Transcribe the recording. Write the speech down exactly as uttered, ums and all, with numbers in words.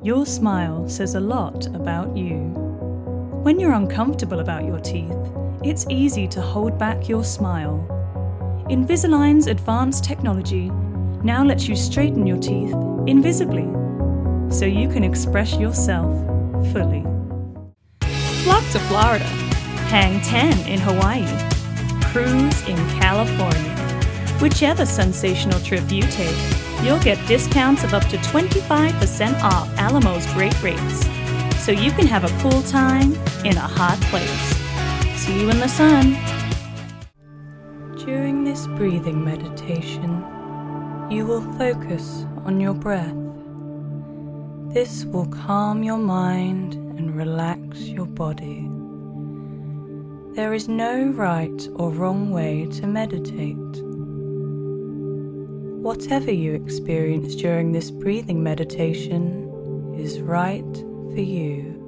Your smile says a lot about you. When you're uncomfortable about your teeth, it's easy to hold back your smile. Invisalign's advanced technology now lets you straighten your teeth invisibly, so you can express yourself fully. Flock to Florida, hang ten in Hawaii, cruise in California. Whichever sensational trip you take, you'll get discounts of up to twenty-five percent off Alamo's great rates, so you can have a cool time in a hot place. See you in the sun. During this breathing meditation, you will focus on your breath. This will calm your mind and relax your body. There is no right or wrong way to meditate. Whatever you experience during this breathing meditation is right for you.